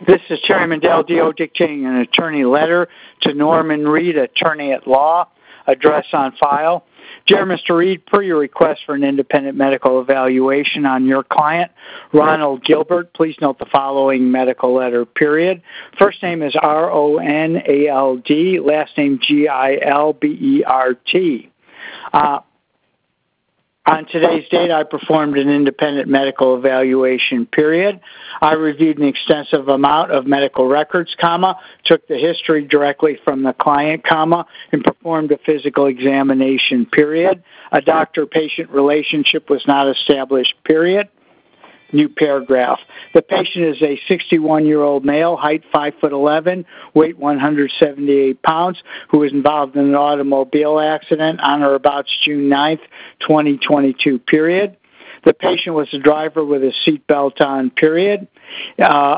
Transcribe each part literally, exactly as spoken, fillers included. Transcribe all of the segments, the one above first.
This is Terry Mandel, D O, dictating an attorney letter to Norman Reed, attorney at law, address on file. Dear Mister Reed, per your request for an independent medical evaluation on your client, Ronald Gilbert, please note the following medical letter, period. First name is R O N A L D, last name G I L B E R T. Uh, On today's date, I performed an independent medical evaluation, period. I reviewed an extensive amount of medical records, comma, took the history directly from the client, comma, and performed a physical examination, period. A doctor-patient relationship was not established, period. New paragraph. The patient is a sixty-one-year-old male, height five foot eleven, weight one hundred seventy-eight pounds, who was involved in an automobile accident on or about June ninth, twenty twenty-two, period. The patient was a driver with a seatbelt on, period. Uh,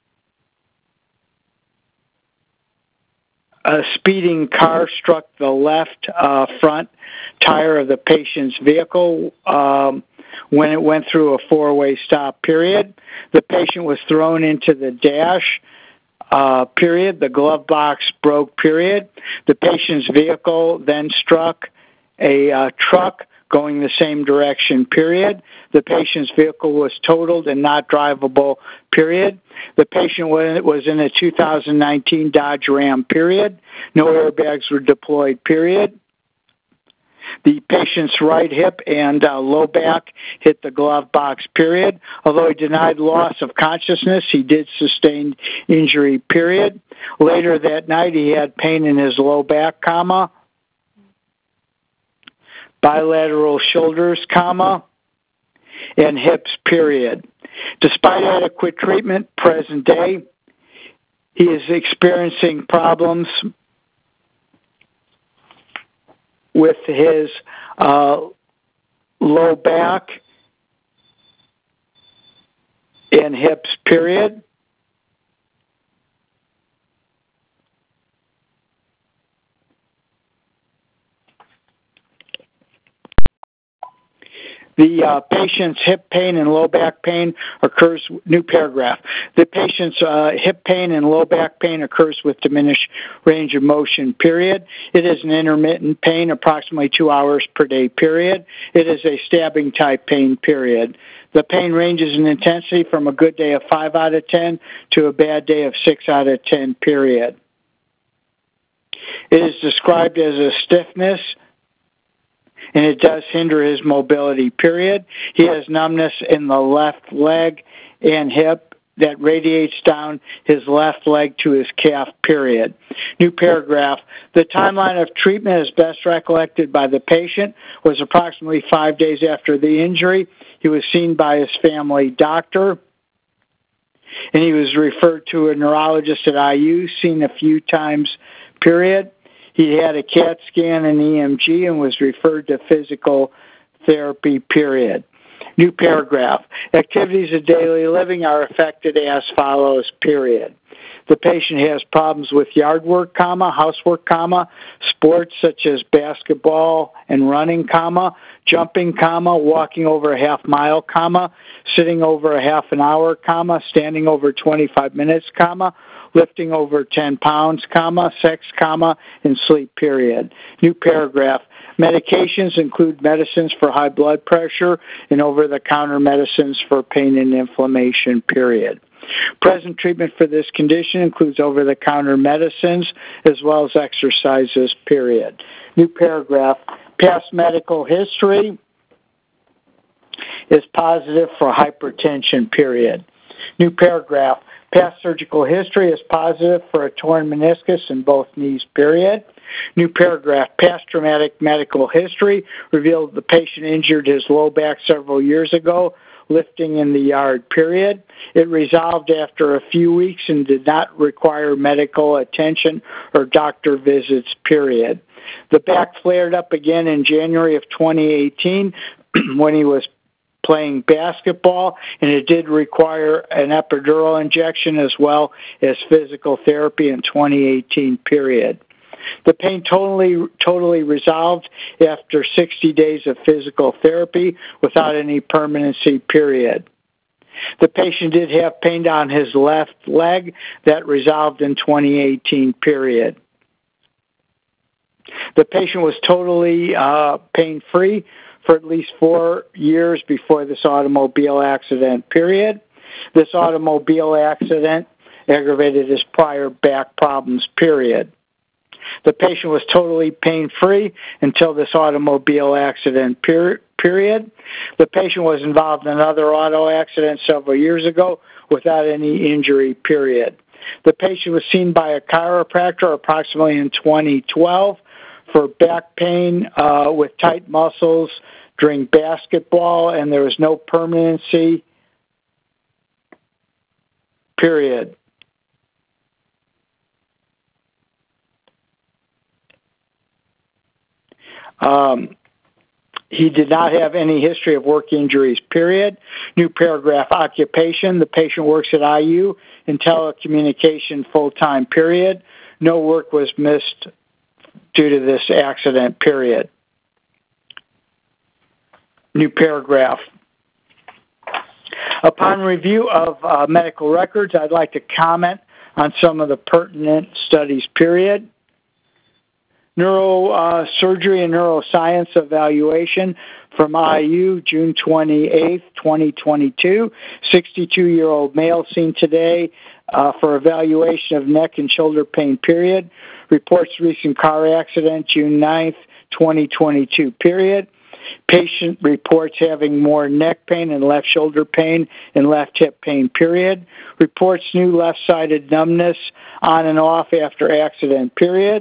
a speeding car struck the left uh, front tire of the patient's vehicle um, when it went through a four-way stop, period. The patient was thrown into the dash, uh, period. The glove box broke, period. The patient's vehicle then struck a uh, truck going the same direction, period. The patient's vehicle was totaled and not drivable, period. The patient was in a two thousand nineteen Dodge Ram, period. No airbags were deployed, period. The patient's right hip and uh, low back hit the glove box, period. Although he denied loss of consciousness, he did sustain injury, period. Later that night, he had pain in his low back, comma, bilateral shoulders, comma, and hips, period. Despite adequate treatment, present day, he is experiencing problems with his uh, low back and hips, period. The uh, patient's hip pain and low back pain occurs, new paragraph. The patient's uh, hip pain and low back pain occurs with diminished range of motion, period. It is an intermittent pain, approximately two hours per day, period. It is a stabbing type pain, period. The pain ranges in intensity from a good day of five out of ten to a bad day of six out of ten, period. It is described as a stiffness, and it does hinder his mobility, period. He has numbness in the left leg and hip that radiates down his left leg to his calf, period. New paragraph. The timeline of treatment, as best recollected by the patient, was approximately five days after the injury. He was seen by his family doctor, and he was referred to a neurologist at I U, seen a few times, period. He had a CAT scan and E M G and was referred to physical therapy, period. New paragraph. Activities of daily living are affected as follows, period. The patient has problems with yard work, comma, housework, comma, sports such as basketball and running, comma, jumping, comma, walking over a half mile, comma, sitting over a half an hour, comma, standing over twenty-five minutes, comma, lifting over ten pounds, comma, sex, comma, and sleep, period. New paragraph. Medications include medicines for high blood pressure and over-the-counter medicines for pain and inflammation, period. Present treatment for this condition includes over-the-counter medicines as well as exercises, period. New paragraph. Past medical history is positive for hypertension, period. New paragraph. Past surgical history is positive for a torn meniscus in both knees, period. New paragraph. Past traumatic medical history revealed the patient injured his low back several years ago, lifting in the yard, period. It resolved after a few weeks and did not require medical attention or doctor visits, period. The back flared up again in January of twenty eighteen when he was playing basketball, and it did require an epidural injection as well as physical therapy in twenty eighteen, period. The pain totally totally resolved after sixty days of physical therapy without any permanency, period. The patient did have pain down his left leg that resolved in twenty eighteen, period. The patient was totally uh, pain-free for at least four years before this automobile accident, period. This automobile accident aggravated his prior back problems, period. The patient was totally pain-free until this automobile accident, per- period. The patient was involved in another auto accident several years ago without any injury, period. The patient was seen by a chiropractor approximately in twenty twelve for back pain uh, with tight muscles during basketball, and there was no permanency, period. Um, he did not have any history of work injuries, period. New paragraph, occupation. The patient works at I U in telecommunication full-time, period. No work was missed due to this accident, period. New paragraph. Upon review of uh, medical records, I'd like to comment on some of the pertinent studies, period. Neurosurgery uh, and neuroscience evaluation from I U, June twenty-eighth, twenty twenty-two. sixty-two-year-old male seen today uh, for evaluation of neck and shoulder pain, period. Reports recent car accident, June ninth, twenty twenty-two, period. Patient reports having more neck pain and left shoulder pain and left hip pain, period. Reports new left-sided numbness on and off after accident, period.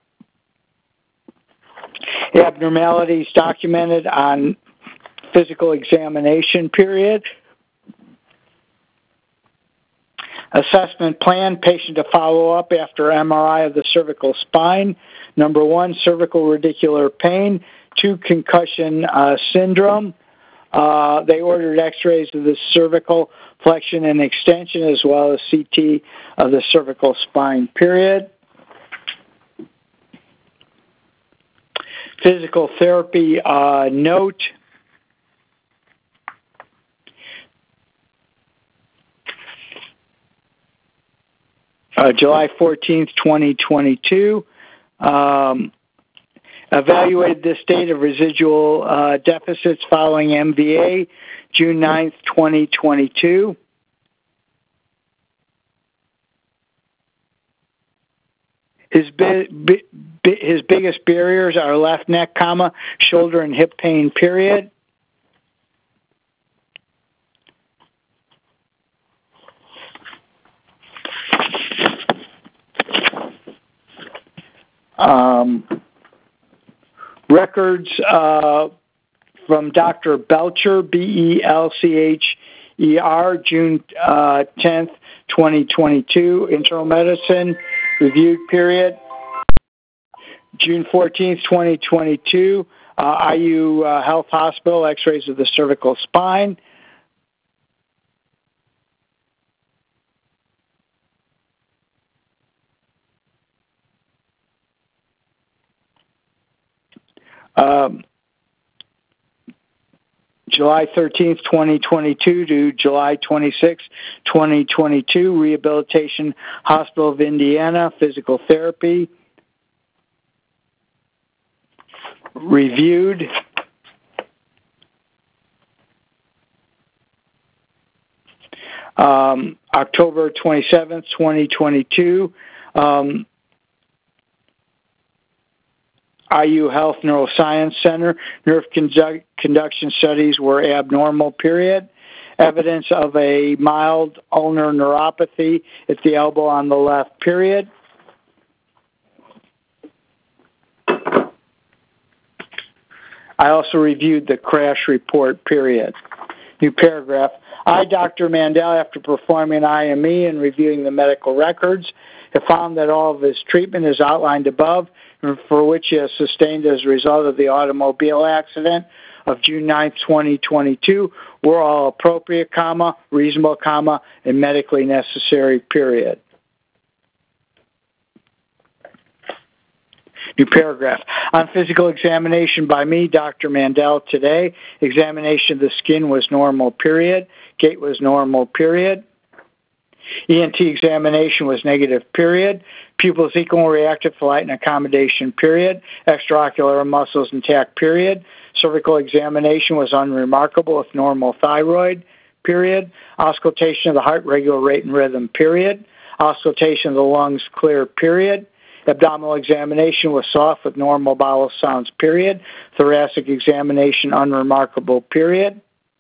Abnormalities documented on physical examination, period. Assessment plan, patient to follow up after M R I of the cervical spine. Number one, cervical radicular pain. Two, concussion uh, syndrome. Uh, they ordered x-rays of the cervical flexion and extension as well as C T of the cervical spine, period. Physical therapy uh, note. Uh, July fourteenth, twenty twenty-two. Um, evaluated this state of residual uh, deficits following M V A, June ninth, twenty twenty-two. His, bi- bi- bi- his biggest barriers are left neck, comma, shoulder and hip pain, period. Um, records uh, from Doctor Belcher, B E L C H E R, June uh, tenth, twenty twenty-two, internal medicine, reviewed period. June fourteenth, twenty twenty-two, uh, I U uh, Health Hospital, x-rays of the cervical spine. Um, July thirteenth, twenty twenty-two to July twenty-sixth, twenty twenty-two, Rehabilitation Hospital of Indiana, physical therapy. Reviewed. Um, October twenty-seventh, twenty twenty-two, um, I U Health Neuroscience Center, nerve conduct, conduction studies were abnormal, period. Evidence of a mild ulnar neuropathy at the elbow on the left, period. I also reviewed the crash report, period. New paragraph. I, Doctor Mandel, after performing an I M E and reviewing the medical records, have found that all of his treatment is outlined above, for which he has sustained as a result of the automobile accident of June ninth, twenty twenty-two, were all appropriate, comma, reasonable, comma, and medically necessary, period. New paragraph. On physical examination by me, Doctor Mandel, today, examination of the skin was normal, period. Gait was normal, period. E N T examination was negative, period. Pupils equal and reactive for light and accommodation, period. Extraocular muscles intact, period. Cervical examination was unremarkable with normal thyroid, period. Auscultation of the heart, regular rate and rhythm, period. Auscultation of the lungs, clear, period. Abdominal examination was soft with normal bowel sounds, period. Thoracic examination unremarkable, period.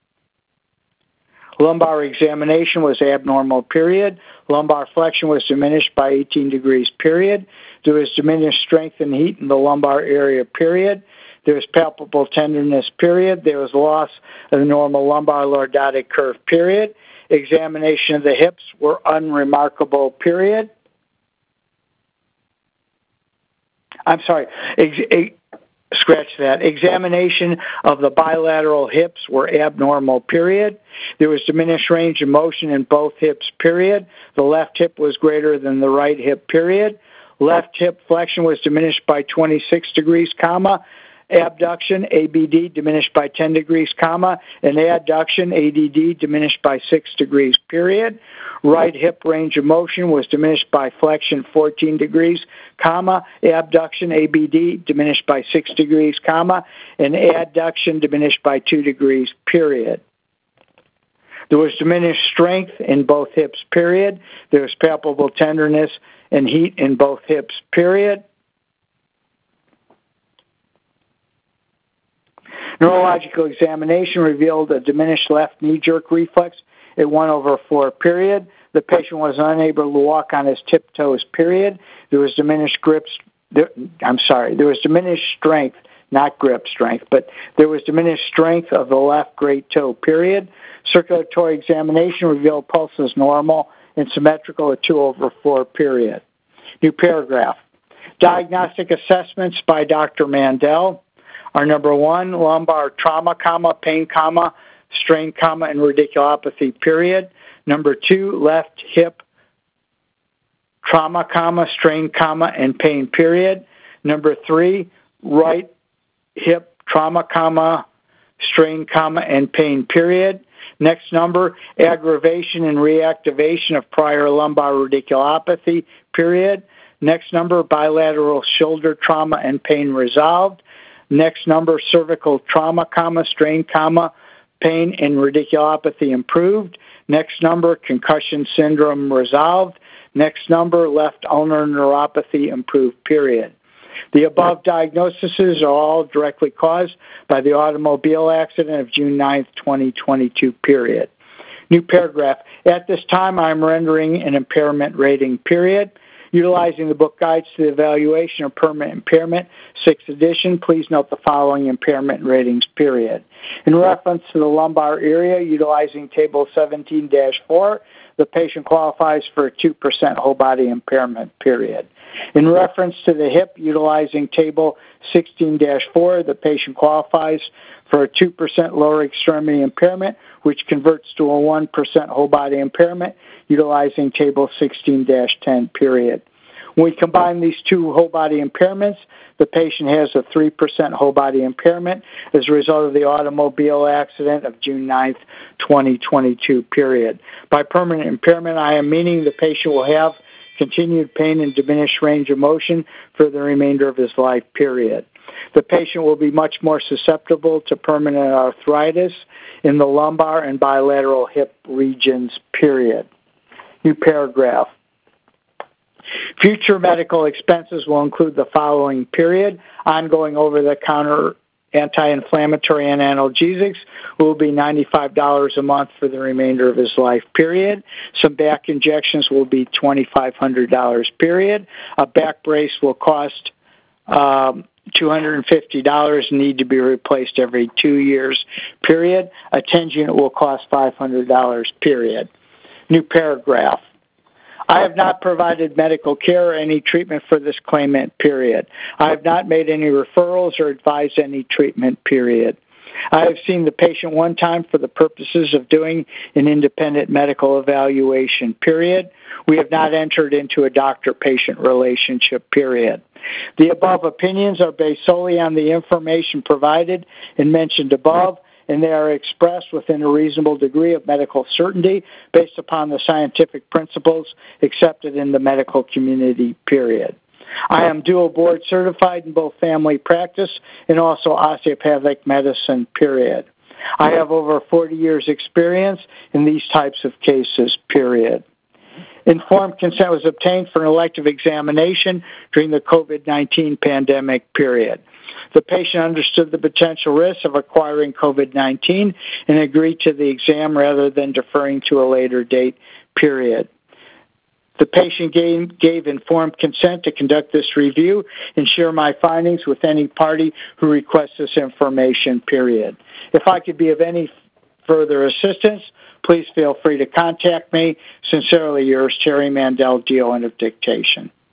Lumbar examination was abnormal, period. Lumbar flexion was diminished by eighteen degrees, period. There was diminished strength and heat in the lumbar area, period. There was palpable tenderness, period. There was loss of the normal lumbar lordotic curve, period. Examination of the hips were unremarkable, period. I'm sorry, ex- ex- scratch that. Examination of the bilateral hips were abnormal, period. There was diminished range of motion in both hips, period. The left hip was greater than the right hip, period. Left hip flexion was diminished by twenty-six degrees, comma. Abduction, A B D, diminished by ten degrees, comma, and adduction, A D D, diminished by six degrees, period. Right hip range of motion was diminished by flexion fourteen degrees, comma, abduction, A B D, diminished by six degrees, comma, and adduction diminished by two degrees, period. There was diminished strength in both hips, period. There was palpable tenderness and heat in both hips, period. Neurological examination revealed a diminished left knee jerk reflex at one over four, period. The patient was unable to walk on his tiptoes, period. There was diminished grips, there, I'm sorry, there was diminished strength, not grip strength, but there was diminished strength of the left great toe, period. Circulatory examination revealed pulses normal and symmetrical at two over four, period. New paragraph. Diagnostic assessments by Doctor Mandel are number one, lumbar trauma, comma, pain, comma, strain, comma, and radiculopathy, period. Number two, left hip trauma, comma, strain, comma, and pain, period. Number three, right hip trauma, comma, strain, comma, and pain, period. Next number, aggravation and reactivation of prior lumbar radiculopathy, period. Next number, bilateral shoulder trauma and pain resolved. Next number, cervical trauma, comma, strain, comma, pain and radiculopathy improved. Next number, concussion syndrome resolved. Next number, left ulnar neuropathy improved, period. The above diagnoses are all directly caused by the automobile accident of June ninth, twenty twenty-two, period. New paragraph. At this time, I'm rendering an impairment rating, period. Utilizing the book Guides to the Evaluation of Permanent Impairment, sixth edition, please note the following impairment ratings, period. In reference to the lumbar area, utilizing Table seventeen dash four, the patient qualifies for a two percent whole body impairment, period. In reference to the hip, utilizing Table sixteen dash four, the patient qualifies for a two percent lower extremity impairment, which converts to a one percent whole body impairment, utilizing Table sixteen dash ten, period. When we combine these two whole body impairments, the patient has a three percent whole body impairment as a result of the automobile accident of June ninth, twenty twenty-two, period. By permanent impairment, I am meaning the patient will have continued pain and diminished range of motion for the remainder of his life, period. The patient will be much more susceptible to permanent arthritis in the lumbar and bilateral hip regions, period. New paragraph. Future medical expenses will include the following, period. Ongoing over-the-counter anti-inflammatory and analgesics will be ninety-five dollars a month for the remainder of his life, period. Some back injections will be twenty-five hundred dollars, period. A back brace will cost um, two hundred fifty dollars, need to be replaced every two years, period. A TENS unit will cost five hundred dollars, period. New paragraph. I have not provided medical care or any treatment for this claimant, period. I have not made any referrals or advised any treatment, period. I have seen the patient one time for the purposes of doing an independent medical evaluation, period. We have not entered into a doctor-patient relationship, period. The above opinions are based solely on the information provided and mentioned above, and they are expressed within a reasonable degree of medical certainty based upon the scientific principles accepted in the medical community, period. I am dual board certified in both family practice and also osteopathic medicine, period. I have over forty years experience in these types of cases, period. Informed consent was obtained for an elective examination during the COVID nineteen pandemic, period. The patient understood the potential risks of acquiring COVID nineteen and agreed to the exam rather than deferring to a later date, period. The patient gave, gave informed consent to conduct this review and share my findings with any party who requests this information, period. If I could be of any further assistance, please feel free to contact me. Sincerely yours, Terry Mandel, D O N of Dictation.